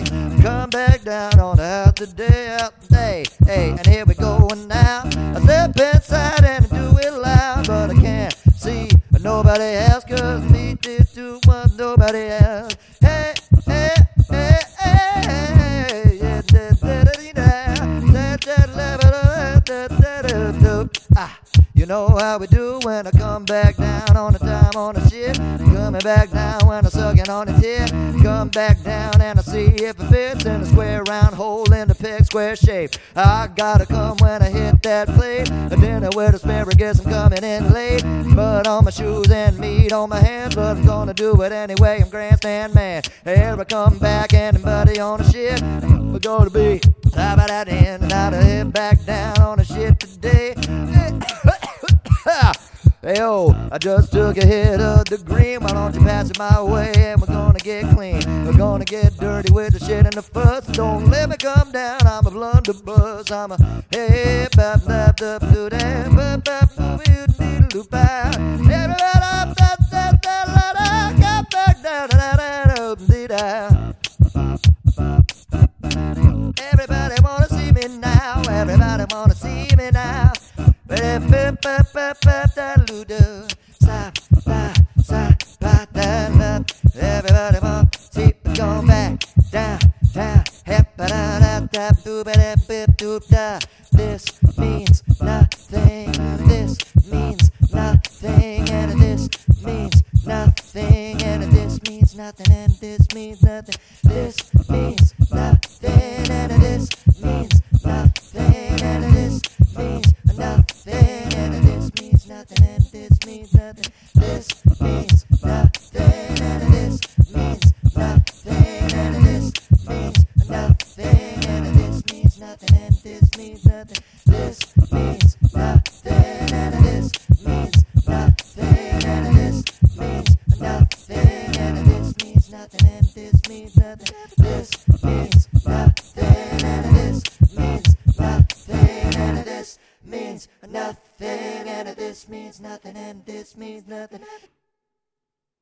day. Come back down on out the day. Hey, and here we go now. I step inside and I do it loud, but I can't see nobody else, 'cause me did too much, nobody else. Hey, hey, hey, hey, yeah, you know how we do when I come back down on the time on the ship. Coming back down when I'm sucking on the tip. Come back down and I see if it fits in a square round hole in the peg square shape. I gotta come when I hit that plate. A dinner with asparagus, I'm coming in late. Mud on my shoes and meat on my hands, but I'm gonna do it anyway, I'm grandstand man. Here I come back, anybody on the ship, we're gonna be top of that end, and I'll hit back down on the shit today. Hey, oh, I just took a hit of the green. Why don't you pass it my way and we're gonna get clean. We're gonna get dirty with the shit and the fuss. Don't let me come down, I'm a blunderbuss. I'm a hey, bap, bap, bap, do that, bap, bap, move, need loop out. Everybody up, da, da, da, da, da, got back down, da, da, da, da, da. Everybody wanna see me now, everybody wanna see me now. Everybody want to see me going back down, down. This means nothing. This means nothing, and this means nothing, and this means nothing, and this means nothing. This means nothing, and this means nothing, and this means nothing, and this means nothing, and this means nothing. This means nothing, and this means nothing, and this means nothing, and this means nothing, and this means nothing. This means nothing, and this means nothing, and this means nothing, and this means nothing, and this means nothing. This means nothing, and this means nothing, and this means nothing, and this means nothing, and this means nothing.